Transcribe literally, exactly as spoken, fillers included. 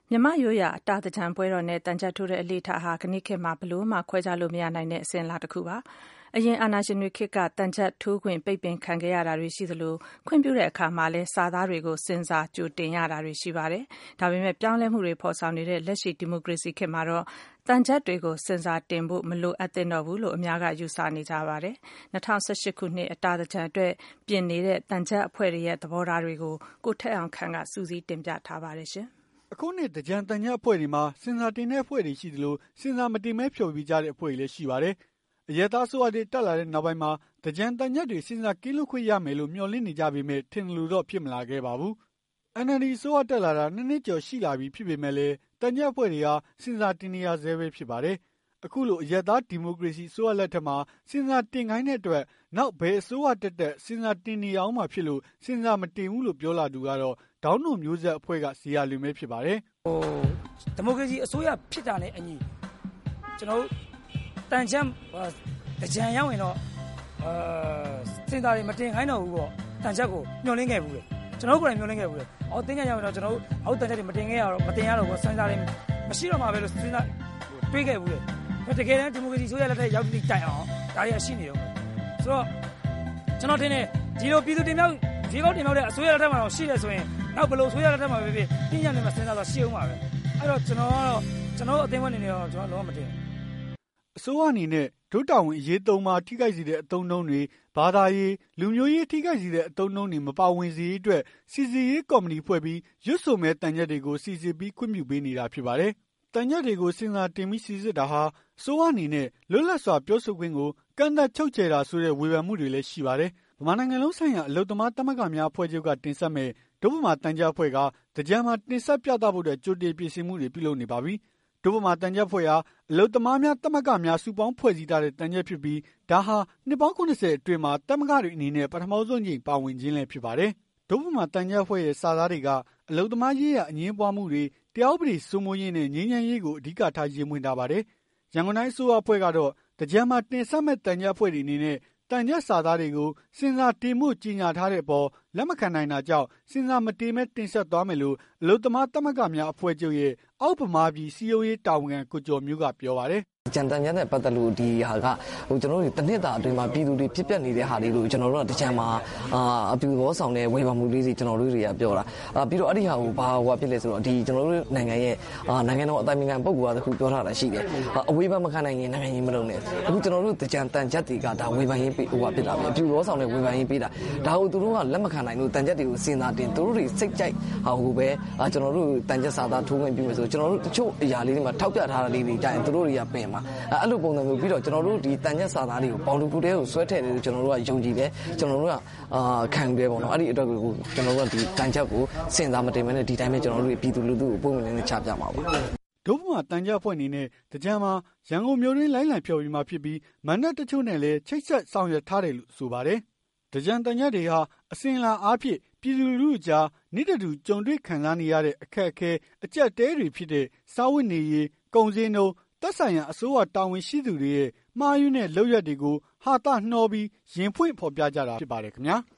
မြန်မာ့ရိုးရာအတာသင်္ကြန်ပွဲတော်နဲ့တန်ကြပ်ထိုးတဲ့အလေ့အထဟာကနေ့ခေတ်မှာဘယ်လိုမှခွဲခြားလို့မရနိုင်တဲ့အစဉ်အလာတစ်ခုပါ။အရင်အာဏာရှင်တွေခေတ်ကတန်ကြပ်ထိုးခွင့်ပိတ်ပင်ခံခဲ့ရတာတွေရှိသလိုခွင့်ပြုတဲ့အခါမှာလည်းစာသားတွေကိုစဉ်းစားကြိုတင်ရတာတွေရှိပါတယ်။ဒါပေမဲ့ပြောင်းလဲမှုတွေဖော်ဆောင်နေတဲ့လက်ရှိဒီမိုကရေစီခေတ်မှာတော့တန်ကြပ်တွေကိုစဉ်းစားတင်ဖို့မလိုအပ်သင့်တော့ဘူးလို့အများကယူဆနေကြပါတယ်။၂၀၁၈ခုနှစ်အတာသင်္ကြန်အတွက်ပြင်နေတဲ့တန်ကြပ်အဖွဲ့တွေရဲ့သဘောထားတွေကိုကိုထက်အောင်ခန့်ကစူးစီးတင်ပြထားပါတယ်ရှင်။အခုနှစ်တကြံတန်ညက်အဖွဲ့တွေမှာစဉ်းစားတင်တဲ့အဖွဲ့တွေရှိသလိုစဉ်းစားမတင်မဲဖြော်ပြီးကြတဲ့အဖွဲ့တွေလည်းရှိပါတယ်။အရက်သားဆိုအပ်တွေတက်လာတဲ့နောက်ပိုင်းမှာတကြံတန်ညက်တွေစဉ်းစားကင်းလွတ်ခွင့်ရမယ်လို့မျှော်လင့်နေကြပေမဲ့ထင်လို့တော့ဖြစ်မလာခဲ့ပါဘူး။ အန် အယ် ဒီ ဆိုအပ်တက်လာတာနှစ်နှစ်ကျော်ရှိလာပြီဖြစ်ပေမဲ့လည်းတန်ညက်အဖွဲ့တွေဟာစဉ်းစားတင်နေရဆဲပဲဖြစ်ပါတယ်။အခုလိုအရက်သားဒီမိုကရေစီဆိုအပ်လက်ထက်မှာစဉ်းစားတင်ခိုင်းတဲ့အတွက်နောက်ဘယ်အစိုးရတက်တက်စဉ်းစားတင်နေအောင်မှဖြစ်လို့စဉ်းစားမတင်ဘူးလို့ပြောလာသူကတော့ဒေါင်းတို့မျိုးဆက်အဖွဲ့ကဇေယျလွင်ပဲဖြစ်ပါတယ်ဟိုဒီမိုကရေစီအစိုးရဖြစ်တာနဲ့အညီကျွန်တော်တန်ချမ်းကြံရောက်ရင်တော့အာစင်တာတွေမတင်ခိုင်းတော့ဘူးပေါ့တန်ချက်ကိုညှော်လင်းခဲ့ဘူးလေကျွန်တော်ကိုယ်တိုင်ညှော်လင်းခဲ့ဘူးလေအော်တင်းကြရောက်ရင်တော့ကျွန်တော်အောက်တန်ချက်တွေမတင်ခဲ့ရတော့မတင်ရတော့ဘူးစင်တာတွေမရှိတော့မှပဲလို့စဉ်းစားတွေးခဲ့ဘူးလေတကယ်တမ်းဒီမိုကရေစီအစိုးရလက်ထက်ရောက်ပြီးတိုင်အောင်ဒါတွေကရှိနေတော့ဆိုတော့ကျွန်တော်ထင်တယ်ဒီလိုပြည်သူတင်မြောက်ဒီကောက်တင်မြောက်တဲ့အစိုးရလက်ထက်မှာတော့ရှိတယ်ဆိုရင်နောက်ဘယ်လိုဆိုရတဲ့ထက်မှာပဲဖြစ်ပြင်းရနေမှာစဉ်းစားတော့ရှိအောင်ပါပဲအဲ့တော့ကျွန်တော်ကတော့ကျွန်တော်အသိဝင်နေနေတော့ကျွန်တော်လုံးဝမတင်အစိုးရအနေနဲ့ဒုတာဝန်အရေးသုံးပါထိခိုက်စေတဲ့အသုံးနှုန်းတွေဘာသာရေးလူမျိုးရေးထိခိုက်စေတဲ့အသုံးနှုန်းတွေမပါဝင်စေအတွက်စီစီရေးကော်မတီဖွဲ့ပြီးရွတ်ဆိုမဲ့တန်ရက်တွေကိုစီစီပြီးခွင့်ပြုပေးနေတာဖြစ်ပါတယ်တန်ရက်တွေကိုစဉ်းစားတင်ပြီးစီစစ်တာဟာအစိုးရအနေနဲ့လွတ်လပ်စွာပြောဆိုခွင့်ကိုကန့်သတ်ချုပ်ချယ်တာဆိုတဲ့ဝေဖန်မှုတွေလည်းရှိပါတယ်ဗမာနိုင်ငံလုံးဆိုင်ရာအလုံသမားသမဂ္ဂများအဖွဲ့ချုပ်ကတင်ဆက်မဲ့ဒုဗမာတန်ကြပ်အဖွဲ့ကတကြံမှာတင်ဆက်ပြသဖို့အတွက်ကြိုတင်ပြင်ဆင်မှုတွေပြုလုပ်နေပါပြီ။ဒုဗမာတန်ကြပ်အဖွဲ့ဟာအလုံသမားများသမဂ္ဂများစုပေါင်းဖွဲ့စည်းထားတဲ့တန်ကြပ်ဖြစ်ပြီးဒါဟာနှစ်ပေါင်းခုနှစ်ဆယ်အတွင်းမှာသမဂ္ဂတွေအနေနဲ့ပထမဆုံးကြိမ်ပါဝင်ခြင်းလည်းဖြစ်ပါတယ်။ဒုဗမာတန်ကြပ်အဖွဲ့ရဲ့စာသားတွေကအလုံသမားရေးရာအငြင်းပွားမှုတွေတရားဥပဒေစိုးမိုးရေးနဲ့ငြိမ်းချမ်းရေးကိုအဓိကထားရည်မှွန်းထားပါတယ်။ရန်ကုန်တိုင်းအစိုးရအဖွဲ့ကတော့တကြံမှာတင်ဆက်မဲ့တန်ကြပ်အဖွဲ့တွေအနေနဲ့တန်ကြပ်စာသားတွေကိုစဉ်းစားတင်မှုကြီးညာထားတဲ့အပေါ်လက်မခံနိုင်တာကြောင့်စဉ်းစားမတင်မဲ့တင်ဆက်သွားမယ်လို့အလုံသမားသမဂ္ဂများအဖွဲ့ချုပ်ရဲ့အောက်ဗမာပြည်စီယိုရေးတာဝန်ခံကိုကျော်မျိုးကပြောပါတယ်ကြံတန်ကြတဲ့ပတ်သက်လို့ဒီဟာကဟိုကျွန်တော်တို့တနစ်တာအတွင်းမှာပြည်သူတွေဖြစ်ပျက်နေတဲ့ဟာတွေကိုကျွန်တော်တို့ကတကြံမှာအာအပြူဘောဆောင်တဲ့ဝေဖန်မှုလေးတွေကျွန်တော်တို့တွေကပြောတာအာပြီးတော့အဲ့ဒီဟာကိုဘာဟိုဖြစ်လဲဆိုတော့ဒီကျွန်တော်တို့နိုင်ငံရဲ့အာနိုင်ငံတော်အတိုင်ပင်ခံပုဂ္ဂိုလ်ကတခုပြောထားတာရှိတယ်အဝေးဘက်မခံနိုင်ရင်နိုင်ငံရေးမလုပ်နဲ့အခုကျွန်တော်တို့တကြံတန်ချက်တွေကဒါဝေဖန်ရေးပေးဟိုဟာဖြစ်တာပဲအပြူဘောဆောင်တဲ့ဝေဖန်ရေးပေးတာဒါကိုသူတို့ကလက်မခံနိုင်လို့တန်ချက်တွေကိုစဉ်းစားတင်သူတို့တွေစိတ်ကြိုက်ဟာဟိုပဲအာကျွန်တော်တို့တန်ချက်စာသားထိုးဝင်ပြီးမယ်ဆိုကျွန်တော်တို့တချို့အရာလေးတွေမှာထောက်ပြထားတာလေးတွေကြာရင်သူတို့တွေကပင်မှာအဲ့လိုပုံစံမျိုးပြီးတော့ကျွန်တော်တို့ဒီတန်ချက်စာသားတွေကိုပေါင်တူကူတဲကိုဆွဲထည့်တယ်လို့ကျွန်တော်တို့ကယုံကြည်တယ်ကျွန်တော်တို့ကအာခံတယ်ပေါ့နော်အဲ့ဒီအတွက်ကိုကျွန်တော်တို့ကဒီတန်ချက်ကိုစဉ်းစားမတင်မဲနဲ့ဒီတိုင်းပဲကျွန်တော်တို့ပြည်သူလူထုကိုပုံမှန်လေးနဲ့ချပြမှာပါဒုဗမာတန်ချက်ဖွဲ့အနေနဲ့တကြံမှာရန်ကုန်မြို့တွင်းလိုင်းလံဖျော်ဖြေမှာဖြစ်ပြီးမန္တတချို့နဲ့လည်းချိတ်ဆက်ဆောင်ရွက်ထားတယ်လို့ဆိုပါတယ်တကြံတန်ချက်တွေဟာအစဉ်လာအားဖြင့်ပြည်သူလူထုကြားနေ့တူကြုံတွေ့ခံစားနေရတဲ့အခက်အခဲအကျက်တဲတွေဖြစ်တဲ့စားဝတ်နေရေးကုန်စည်နှုန်းသက်ဆိုင်ရာအစိုးရတာဝန်ရှိသူတွေရဲ့မှားယွင်းတဲ့လုပ်ရက်တွေကိုဟာတာနှောပြီးရင်ဖွင့်ဖော်ပြကြတာဖြစ်ပါတယ်ခင်ဗျာ။